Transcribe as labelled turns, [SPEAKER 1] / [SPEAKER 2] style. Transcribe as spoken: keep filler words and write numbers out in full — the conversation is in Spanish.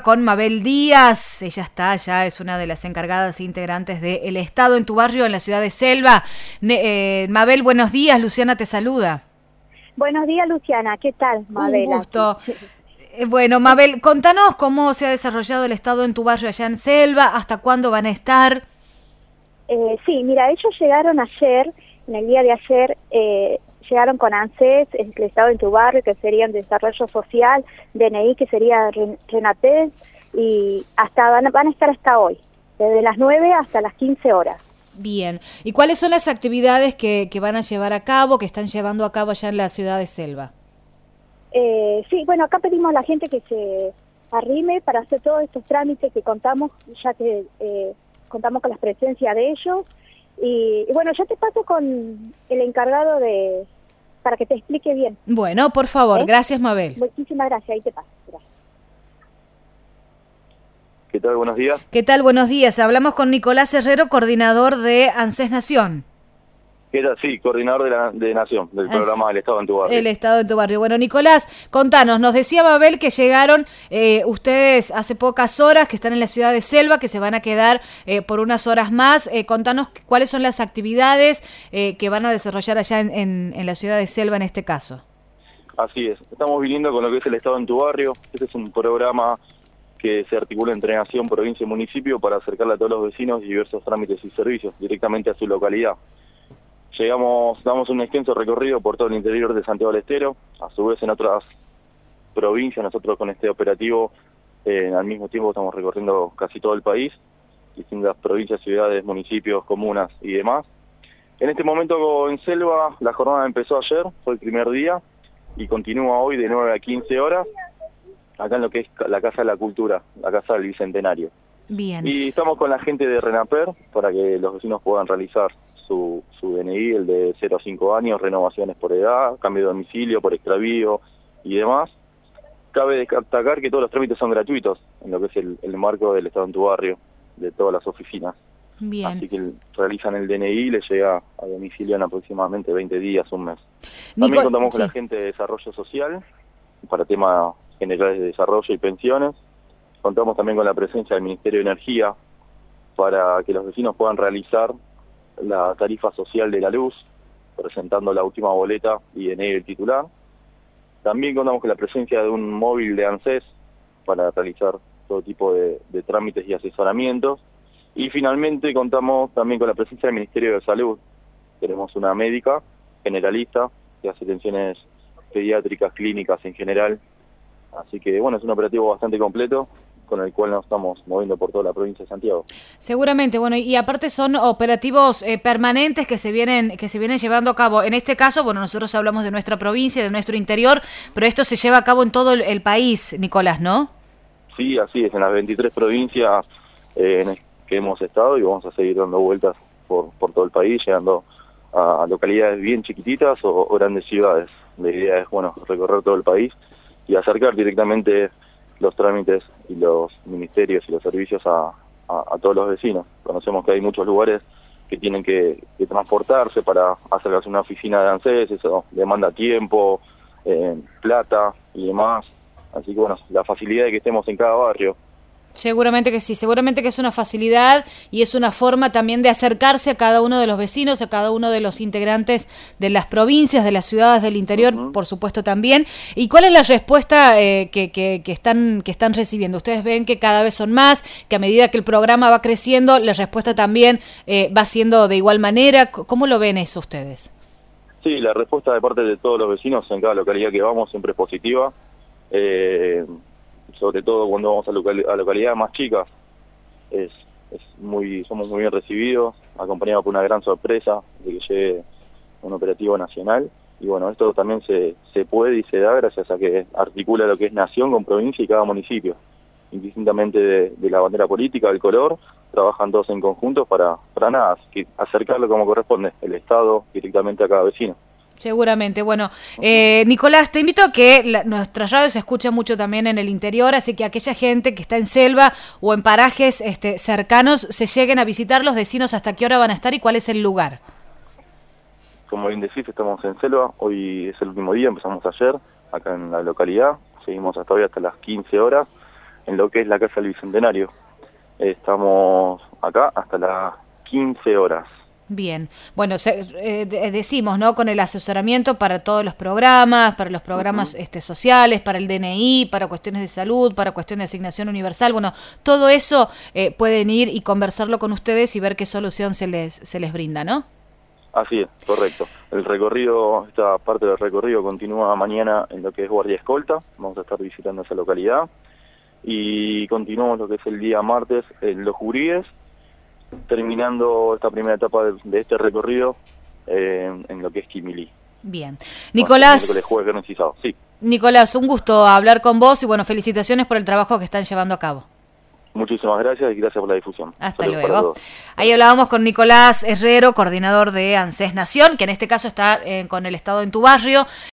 [SPEAKER 1] Con Mabel Díaz, ella está, ya es una de las encargadas e integrantes de El Estado en tu Barrio en la ciudad de Selva. Eh, Mabel, buenos días, Luciana te saluda.
[SPEAKER 2] Buenos días, Luciana, ¿qué tal, Mabel?
[SPEAKER 1] Un gusto. Eh, bueno, Mabel, contanos cómo se ha desarrollado El Estado en tu Barrio allá en Selva, hasta cuándo van a estar.
[SPEAKER 2] Eh, sí, mira, ellos llegaron ayer, en el día de ayer, eh, llegaron con ANSES, El Estado en tu Barrio, que sería Desarrollo Social, D N I, que sería RENAPES, y hasta van, van a estar hasta hoy, desde las nueve hasta las quince horas.
[SPEAKER 1] Bien, ¿y cuáles son las actividades que, que van a llevar a cabo, que están llevando a cabo allá en la ciudad de Selva?
[SPEAKER 2] Eh, sí, bueno, acá pedimos a la gente que se arrime para hacer todos estos trámites que contamos, ya que eh, contamos con la presencia de ellos. Y, y bueno, yo te paso con el encargado de para que te explique bien.
[SPEAKER 1] Bueno, por favor, ¿Eh? Gracias, Mabel.
[SPEAKER 2] Muchísimas gracias, ahí te paso. Gracias.
[SPEAKER 3] ¿Qué tal? Buenos días.
[SPEAKER 1] ¿Qué tal? Buenos días. Hablamos con Nicolás Herrero, coordinador de ANSES Nación.
[SPEAKER 3] ¿Qué tal? Sí, coordinador de, la, de Nación, del As, programa El Estado en tu Barrio.
[SPEAKER 1] El Estado en tu Barrio. Bueno, Nicolás, contanos, nos decía Mabel que llegaron eh, ustedes hace pocas horas, que están en la ciudad de Selva, que se van a quedar eh, por unas horas más. Eh, contanos cuáles son las actividades eh, que van a desarrollar allá en, en, en la ciudad de Selva en este caso.
[SPEAKER 3] Así es, estamos viniendo con lo que es El Estado en tu Barrio. Este es un programa que se articula entre Nación, provincia y municipio para acercarle a todos los vecinos diversos trámites y servicios directamente a su localidad. Llegamos, damos un extenso recorrido por todo el interior de Santiago del Estero, a su vez en otras provincias. Nosotros con este operativo eh, al mismo tiempo estamos recorriendo casi todo el país, distintas provincias, ciudades, municipios, comunas y demás. En este momento en Selva la jornada empezó ayer, fue el primer día, y continúa hoy de nueve a quince horas, acá en lo que es la Casa de la Cultura, la Casa del Bicentenario.
[SPEAKER 1] Bien.
[SPEAKER 3] Y estamos con la gente de RENAPER para que los vecinos puedan realizar su, su D N I, el de cero a cinco años, renovaciones por edad, cambio de domicilio, por extravío y demás. Cabe destacar que todos los trámites son gratuitos en lo que es el, el marco del Estado en tu Barrio, de todas las oficinas.
[SPEAKER 1] Bien.
[SPEAKER 3] Así que realizan el D N I y les llega a domicilio en aproximadamente veinte días, un mes.
[SPEAKER 1] Nico,
[SPEAKER 3] También contamos
[SPEAKER 1] sí.
[SPEAKER 3] con la gente de Desarrollo Social para temas generales de desarrollo y pensiones. Contamos también con la presencia del Ministerio de Energía para que los vecinos puedan realizar la tarifa social de la luz, presentando la última boleta y D N I del titular. También contamos con la presencia de un móvil de ANSES para realizar todo tipo de, de trámites y asesoramientos. Y finalmente contamos también con la presencia del Ministerio de Salud. Tenemos una médica generalista que hace atenciones pediátricas, clínicas en general. Así que bueno, es un operativo bastante completo con el cual nos estamos moviendo por toda la provincia de Santiago.
[SPEAKER 1] Seguramente, bueno, y aparte son operativos eh, permanentes que se vienen que se vienen llevando a cabo. En este caso, bueno, nosotros hablamos de nuestra provincia, de nuestro interior, pero esto se lleva a cabo en todo el, el país, Nicolás, ¿no?
[SPEAKER 3] Sí, así es, en las veintitrés provincias eh, en que hemos estado, y vamos a seguir dando vueltas por, por todo el país, llegando a localidades bien chiquititas o, o grandes ciudades. La idea es, bueno, recorrer todo el país y acercar directamente los trámites y los ministerios y los servicios a, a, a todos los vecinos. Conocemos que hay muchos lugares que tienen que, que transportarse para acercarse a una oficina de ANSES, eso demanda tiempo, eh, plata y demás. Así que bueno, la facilidad de que estemos en cada barrio.
[SPEAKER 1] Seguramente que sí, seguramente que es una facilidad y es una forma también de acercarse a cada uno de los vecinos, a cada uno de los integrantes de las provincias, de las ciudades del interior, uh-huh. por supuesto también. ¿Y cuál es la respuesta eh, que, que, que, están, que están recibiendo? ¿Ustedes ven que cada vez son más, que a medida que el programa va creciendo, la respuesta también eh, va siendo de igual manera? ¿Cómo lo ven eso ustedes?
[SPEAKER 3] Sí, la respuesta de parte de todos los vecinos en cada localidad que vamos siempre es positiva. Eh... sobre todo cuando vamos a, local, a localidades más chicas, es, es muy somos muy bien recibidos, acompañados por una gran sorpresa de que llegue un operativo nacional. Y bueno, esto también se, se puede y se da gracias a que articula lo que es nación con provincia y cada municipio. Indistintamente de, de la bandera política, del color, trabajan todos en conjunto para, para nada, que acercarlo como corresponde, el Estado directamente a cada vecino.
[SPEAKER 1] Seguramente. Bueno, eh, Nicolás, te invito a que la, nuestra radio se escucha mucho también en el interior, así que aquella gente que está en Selva o en parajes este, cercanos se lleguen a visitar los vecinos. ¿Hasta qué hora van a estar y cuál es el lugar?
[SPEAKER 3] Como bien decís, estamos en Selva, hoy es el último día, empezamos ayer acá en la localidad, seguimos hasta hoy hasta las quince horas. en lo que es la Casa del Bicentenario. Estamos acá hasta las quince horas.
[SPEAKER 1] Bien, bueno, se, eh, decimos, ¿no? Con el asesoramiento para todos los programas, para los programas uh-huh. este, sociales, para el D N I, para cuestiones de salud, para cuestiones de asignación universal, bueno, todo eso eh, pueden ir y conversarlo con ustedes y ver qué solución se les, se les brinda, ¿no?
[SPEAKER 3] Así es, correcto. El recorrido, esta parte del recorrido continúa mañana en lo que es Guardia Escolta, vamos a estar visitando esa localidad, y continuamos lo que es el día martes en Los Juríes, terminando esta primera etapa de, de este recorrido eh, en lo que es Quimilí.
[SPEAKER 1] Bien. Nicolás,
[SPEAKER 3] bueno, jueves, viernes y sábado. Sí.
[SPEAKER 1] Nicolás, un gusto hablar con vos y bueno, felicitaciones por el trabajo que están llevando a cabo.
[SPEAKER 3] Muchísimas gracias y gracias por la difusión.
[SPEAKER 1] Hasta Saludos luego. Ahí hablábamos con Nicolás Herrero, coordinador de ANSES Nación, que en este caso está eh, con el Estado en tu Barrio.